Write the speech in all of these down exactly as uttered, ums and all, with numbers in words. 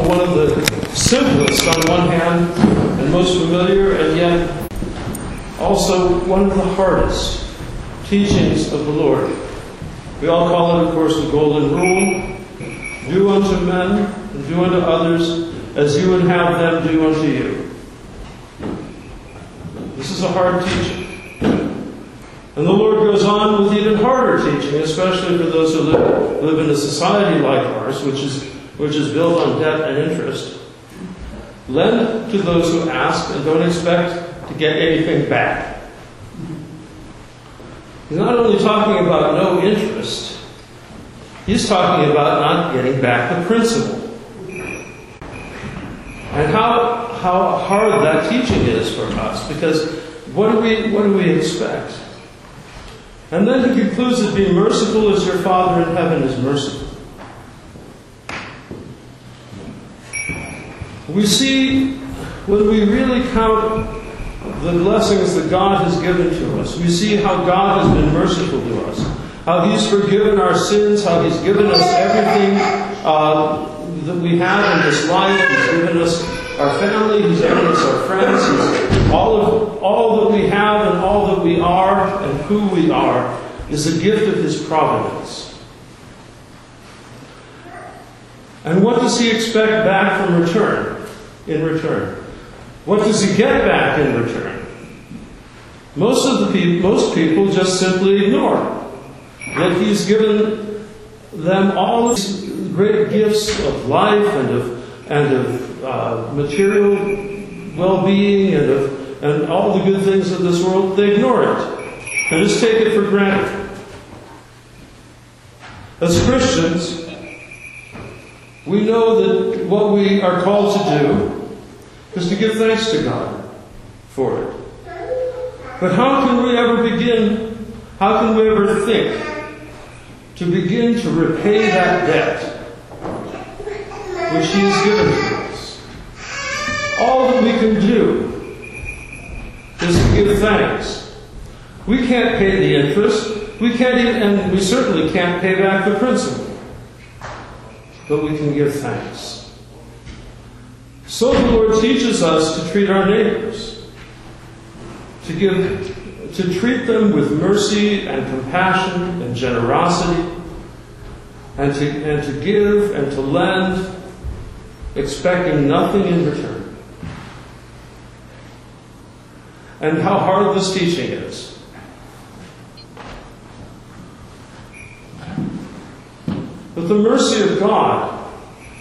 one of the simplest on one hand and most familiar, and yet also one of the hardest teachings of the Lord. We all call it, of course, the Golden Rule. Do unto men and do unto others as you would have them do unto you. This is a hard teaching. And the Lord goes on with even harder teaching, especially for those who live, live in a society like ours, which is, which is built on debt and interest. Lend to those who ask and don't expect to get anything back. He's not only talking about no interest, he's talking about not getting back the principal. And how, how hard that teaching is for us, because what do we, what do we expect? And then he concludes that be merciful as your Father in heaven is merciful. We see, when we really count the blessings that God has given to us, we see how God has been merciful to us, how He's forgiven our sins, how He's given us everything uh, that we have in this life. He's given us our family, He's given us our friends, He's, all of all that we have and all that we are and who we are is a gift of His providence. And what does He expect back from return? In return, what does He get back in return? Most of the people, most people just simply ignore that He's given them all these great gifts of life and of and of uh, material well-being and of and all the good things of this world. They ignore it and just take it for granted. As Christians, we know that what we are called to do is to give thanks to God for it. But how can we ever begin, how can we ever think to begin to repay that debt which He has given to us? All that we can do is to give thanks. We can't pay the interest. We can't even, and we certainly can't pay back the principal. But we can give thanks. So the Lord teaches us to treat our neighbors, to give, to treat them with mercy and compassion and generosity, and to and to give and to lend, expecting nothing in return. And how hard this teaching is. But the mercy of God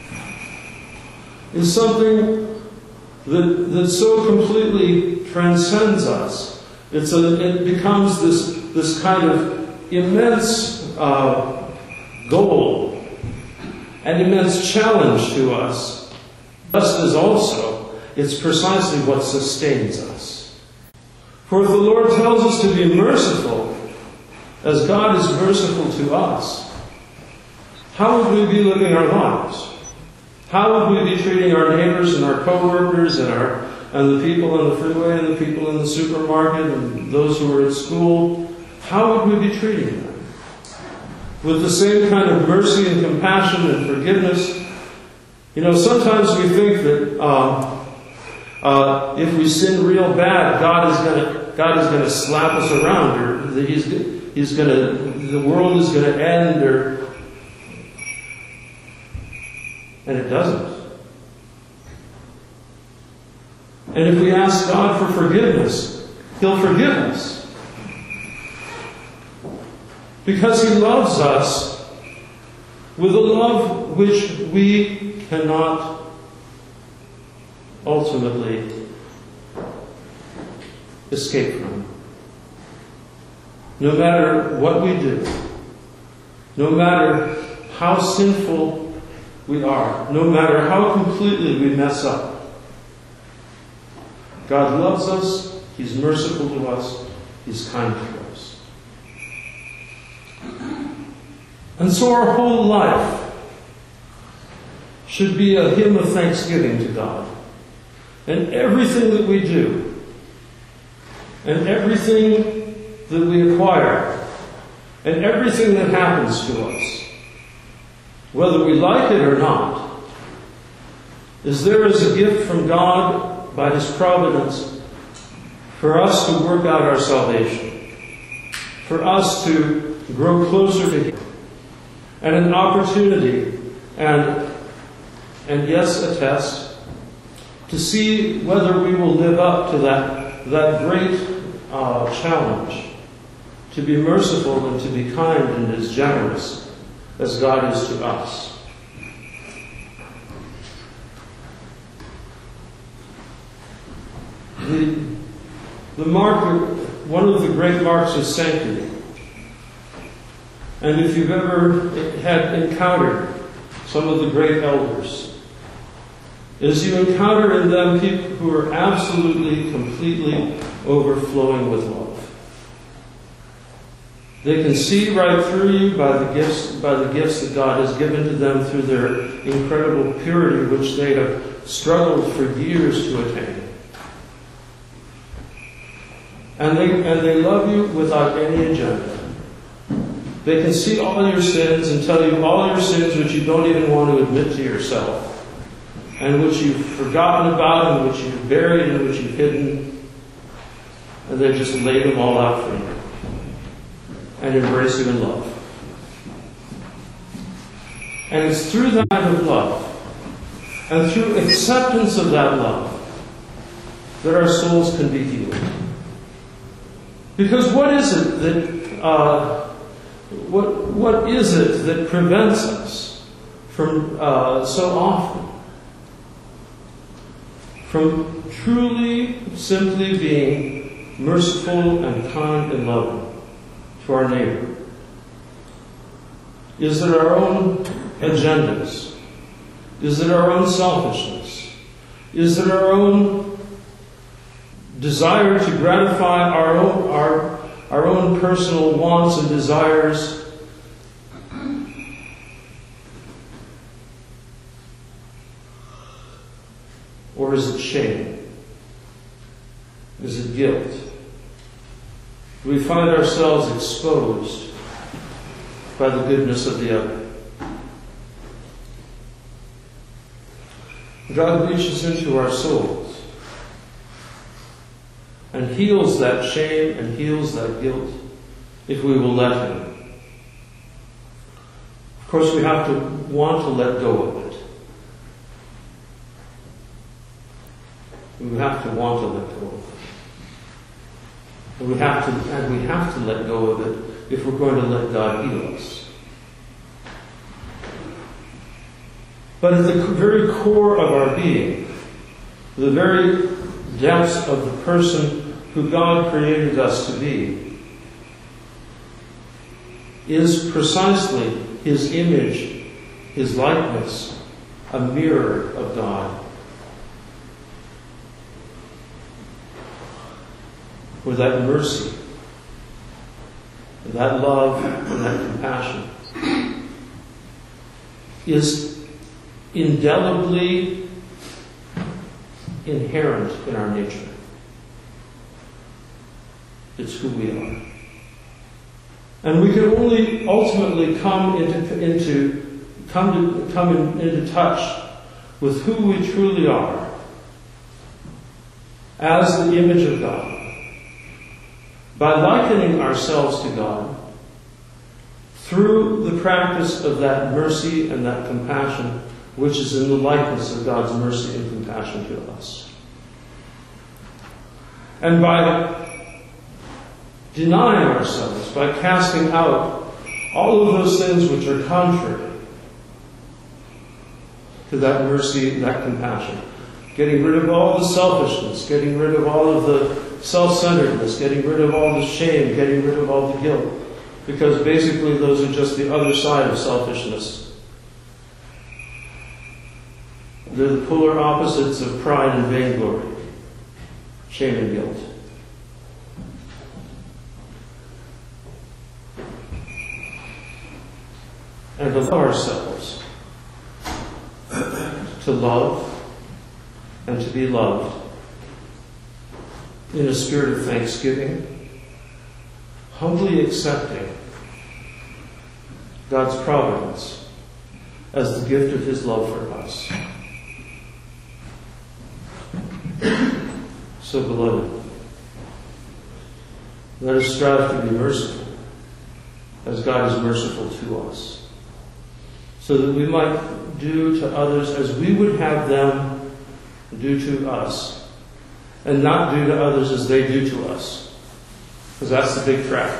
is something that, that so completely transcends us. It's a, it becomes this, this kind of immense uh, goal, an immense challenge to us. Just as also, it's precisely what sustains us. For if the Lord tells us to be merciful, as God is merciful to us, how would we be living our lives? How would we be treating our neighbors and our co-workers and our and the people on the freeway and the people in the supermarket and those who are at school? How would we be treating them? With the same kind of mercy and compassion and forgiveness? You know, sometimes we think that uh, uh, if we sin real bad, God is going to God is going to slap us around, or that He's He's going to the world is going to end, or and it doesn't. And if we ask God for forgiveness, He'll forgive us. Because He loves us with a love which we cannot ultimately escape from. No matter what we do, no matter how sinful we are, no matter how completely we mess up, God loves us, He's merciful to us, He's kind to us. And so our whole life should be a hymn of thanksgiving to God. And everything that we do, and everything that we acquire, and everything that happens to us, whether we like it or not, is there is a gift from God by His providence for us to work out our salvation, for us to grow closer to Him, and an opportunity, and, and yes, a test, to see whether we will live up to that, that great uh, challenge, to be merciful and to be kind and as generous as God is to us. The, the mark, one of the great marks of sanctity, and if you've ever had encountered some of the great elders, is you encounter in them people who are absolutely, completely overflowing with love. They can see right through you by the gifts, by the gifts that God has given to them through their incredible purity, which they have struggled for years to attain. And they, and they love you without any agenda. They can see all your sins and tell you all your sins which you don't even want to admit to yourself, and which you've forgotten about, and which you've buried, and which you've hidden. And they just lay them all out for you and embrace you in love. And it's through that kind of love, and through acceptance of that love, that our souls can be healed. Because what is it that uh, what what is it that prevents us from uh, so often from truly, simply being merciful and kind and loving to our neighbor? Is it our own agendas? Is it our own selfishness? Is it our own desire to gratify our own, our, our own personal wants and desires? Or is it shame? Is it guilt? Do we find ourselves exposed by the goodness of the other? God reaches into our souls and heals that shame and heals that guilt if we will let Him. Of course, we have to want to let go of it. We have to want to let go of it. And we have to, and we have to let go of it if we're going to let God heal us. But at the very core of our being, the very depths of the person who God created us to be, is precisely His image, His likeness, a mirror of God. Where that mercy, and that love, and that compassion is indelibly inherent in our nature. It's who we are. And we can only ultimately come into, into come to come in, into touch with who we truly are as the image of God by likening ourselves to God through the practice of that mercy and that compassion which is in the likeness of God's mercy and compassion to us. And by denying ourselves, by casting out all of those things which are contrary to that mercy and that compassion, getting rid of all the selfishness, getting rid of all of the self-centeredness, getting rid of all the shame, getting rid of all the guilt, because basically those are just the other side of selfishness. They're the polar opposites of pride and vainglory, shame and guilt. And to love ourselves, to love and to be loved in a spirit of thanksgiving, humbly accepting God's providence as the gift of His love for us. So, beloved, let us strive to be merciful, as God is merciful to us, so that we might do to others as we would have them do to us, and not do to others as they do to us, because that's the big trap.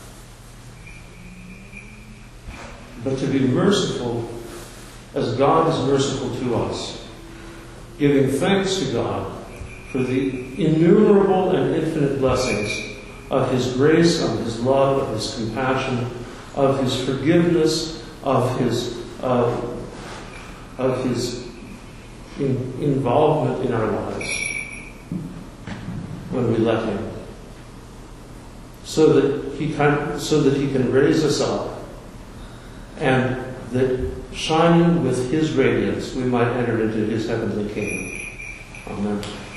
But to be merciful as God is merciful to us, giving thanks to God for the innumerable and infinite blessings of His grace, of His love, of His compassion, of His forgiveness, of His uh, of His in, involvement in our lives when we let Him, so that He can so that He can raise us up, and that shining with His radiance we might enter into His heavenly kingdom. Amen.